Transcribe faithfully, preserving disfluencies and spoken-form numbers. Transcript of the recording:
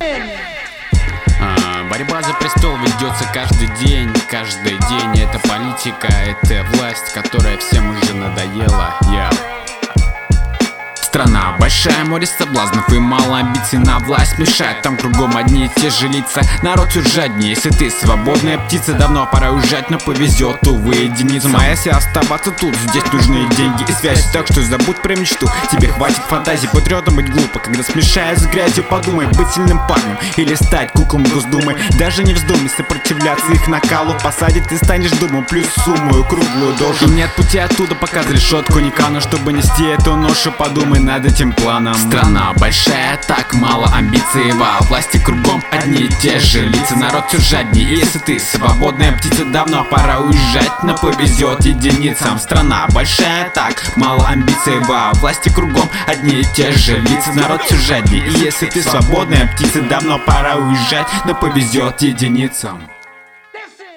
А, борьба за престол ведется каждый день, каждый день. Это политика, это власть, которая всем уже надоела. Я Страна большая, море соблазнов и мало амбиций на власть мешает. Там кругом одни и те же лица, народ все жаднее. Если ты свободная птица, давно пора уезжать, но повезет, увы, единицам. А если оставаться тут, здесь нужны деньги и связь. Так что забудь про мечту, тебе хватит фантазии. Патриотом быть глупо, когда смешаясь с грязью. Подумай, быть сильным парнем или стать куклом Госдумы. Даже не вздумай сопротивляться их накалу. Посадить ты станешь думу, плюс сумму круглую должен. И нет пути оттуда, пока за решетку не кану. Чтобы нести эту ношу, подумай над этим планом. Страна большая, так мало амбиций. Во власти кругом одни и те же лица, народ все жаднее. И если ты свободная птица, давно пора уезжать, но повезет единицам. Страна большая, так мало амбиций. Во власти кругом одни и те же лица, народ все жаднее. И если ты свободная птица, давно пора уезжать, но повезет единицам.